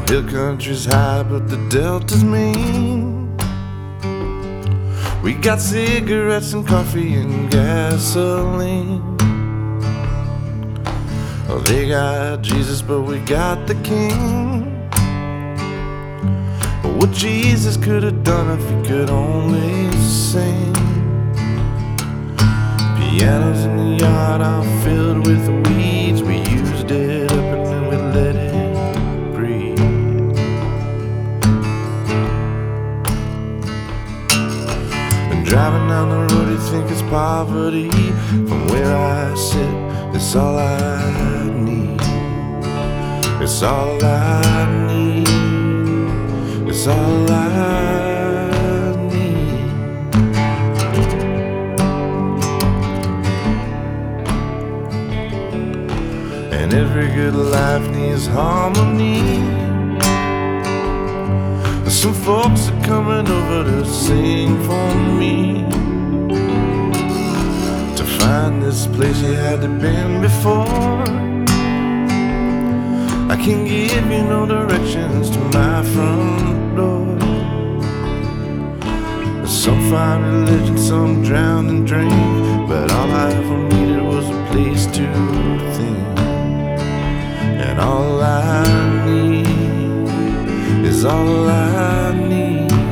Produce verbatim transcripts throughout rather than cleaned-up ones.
hill country's high, but the delta's mean. We got cigarettes and coffee and gasoline. Oh, they got Jesus, but we got the King. What Jesus could have done if he could only sing. Pianos in the yard are filled with weeds. We used it up and then we let it breathe. And driving down the road you think it's poverty. From where I sit, it's all I need. It's all I need. It's all I need. And every good life needs harmony. Some folks are coming over to sing for me, to find this place you hadn't been before. I can't give you no directions to my front door. Some find religion, some drown and drink, but all I ever needed was a place to think. And all I need is all I need.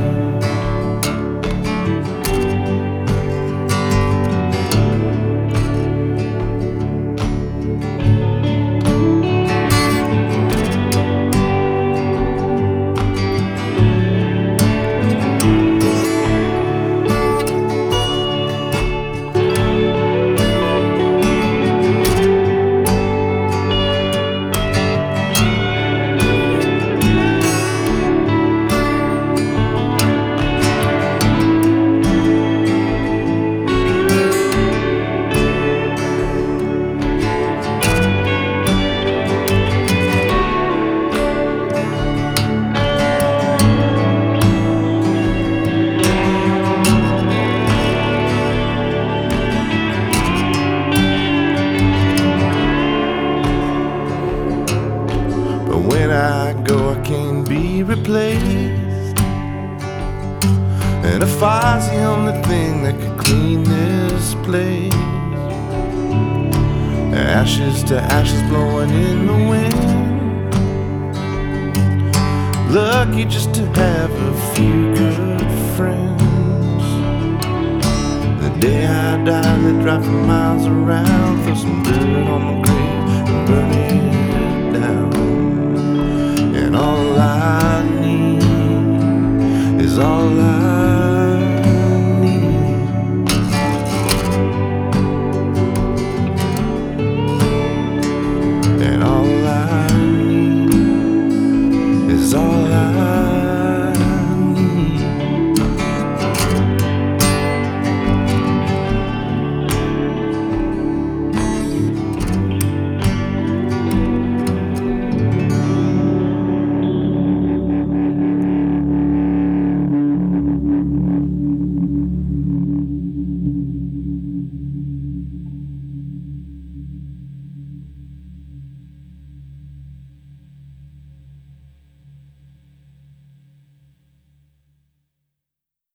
When I go, I can't be replaced. And a fire's the only thing that could clean this place. Ashes to ashes blowing in the wind. Lucky just to have a few good friends. The day I die, they drive for miles around, throw some dirt on the grave and burn it down. And all I need is all I